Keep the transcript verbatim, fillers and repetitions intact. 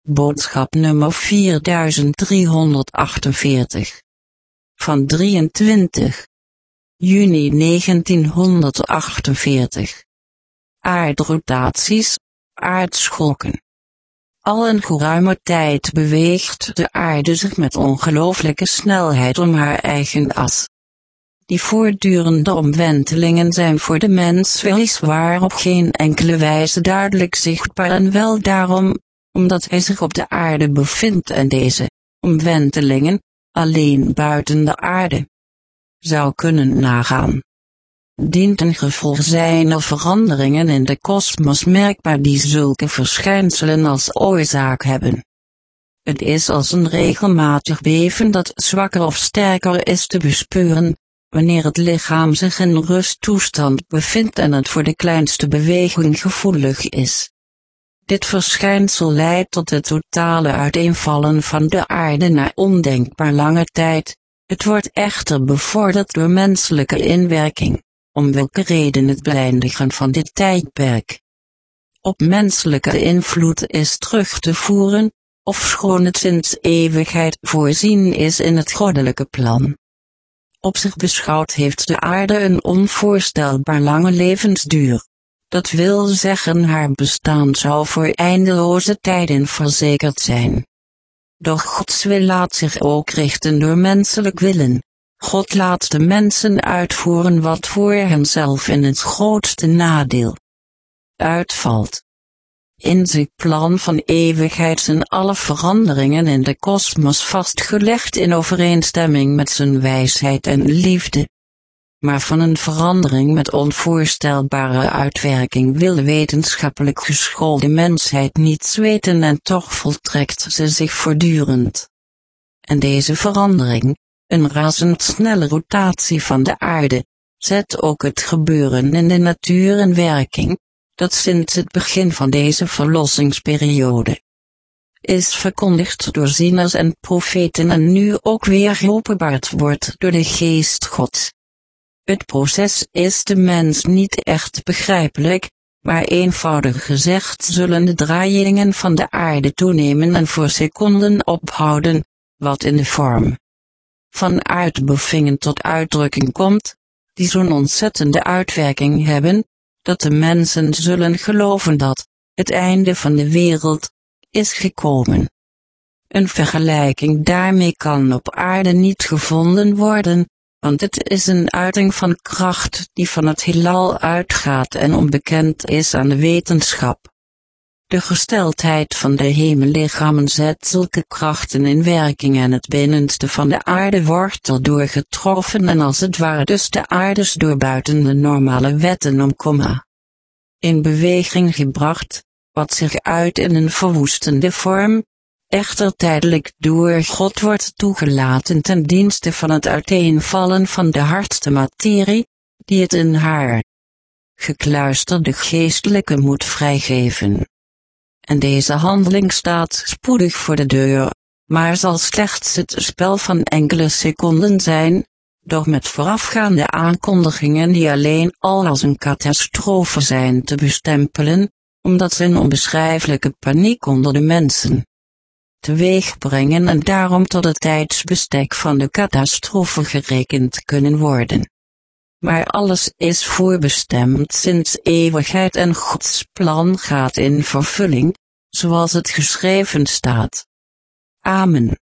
Boodschap nummer vierduizend driehonderdachtenveertig. Van drieëntwintig juni negentienhonderdachtenveertig. Aardrotaties, aardscholken. Al een geruime tijd beweegt de aarde zich met ongelooflijke snelheid om haar eigen as. Die voortdurende omwentelingen zijn voor de mens weliswaar op geen enkele wijze duidelijk zichtbaar en wel daarom, omdat hij zich op de aarde bevindt en deze omwentelingen alleen buiten de aarde zou kunnen nagaan. Dient een gevolg zijn er veranderingen in de kosmos merkbaar die zulke verschijnselen als oorzaak hebben. Het is als een regelmatig beven dat zwakker of sterker is te bespeuren, wanneer het lichaam zich in rusttoestand bevindt en het voor de kleinste beweging gevoelig is. Dit verschijnsel leidt tot het totale uiteenvallen van de aarde na ondenkbaar lange tijd. Het wordt echter bevorderd door menselijke inwerking, om welke reden het beëindigen van dit tijdperk op menselijke invloed is terug te voeren, ofschoon het sinds eeuwigheid voorzien is in het goddelijke plan. Op zich beschouwd heeft de aarde een onvoorstelbaar lange levensduur. Dat wil zeggen haar bestaan zou voor eindeloze tijden verzekerd zijn. Doch Gods wil laat zich ook richten door menselijk willen. God laat de mensen uitvoeren wat voor henzelf in het grootste nadeel uitvalt. In zijn plan van eeuwigheid zijn alle veranderingen in de kosmos vastgelegd in overeenstemming met zijn wijsheid en liefde. Maar van een verandering met onvoorstelbare uitwerking wil de wetenschappelijk geschoolde mensheid niets weten en toch voltrekt ze zich voortdurend. En deze verandering, een razendsnelle rotatie van de aarde, zet ook het gebeuren in de natuur in werking, dat sinds het begin van deze verlossingsperiode is verkondigd door zieners en profeten en nu ook weer geopenbaard wordt door de Geest Gods. Het proces is de mens niet echt begrijpelijk, maar eenvoudig gezegd zullen de draaiingen van de aarde toenemen en voor seconden ophouden, wat in de vorm van aardbevingen tot uitdrukking komt, die zo'n ontzettende uitwerking hebben, dat de mensen zullen geloven dat het einde van de wereld is gekomen. Een vergelijking daarmee kan op aarde niet gevonden worden, want het is een uiting van kracht die van het heelal uitgaat en onbekend is aan de wetenschap. De gesteldheid van de hemellichamen zet zulke krachten in werking en het binnenste van de aarde wordt erdoor getroffen en als het ware dus de aardes door buiten de normale wetten om komma in beweging gebracht, wat zich uit in een verwoestende vorm, echter tijdelijk door God wordt toegelaten ten dienste van het uiteenvallen van de hardste materie, die het in haar gekluisterde geestelijke moet vrijgeven. En deze handeling staat spoedig voor de deur, maar zal slechts het spel van enkele seconden zijn, doch met voorafgaande aankondigingen die alleen al als een catastrofe zijn te bestempelen, omdat ze een onbeschrijfelijke paniek onder de mensen teweeg brengen en daarom tot het tijdsbestek van de catastrofe gerekend kunnen worden. Maar alles is voorbestemd sinds eeuwigheid en Gods plan gaat in vervulling, zoals het geschreven staat. Amen.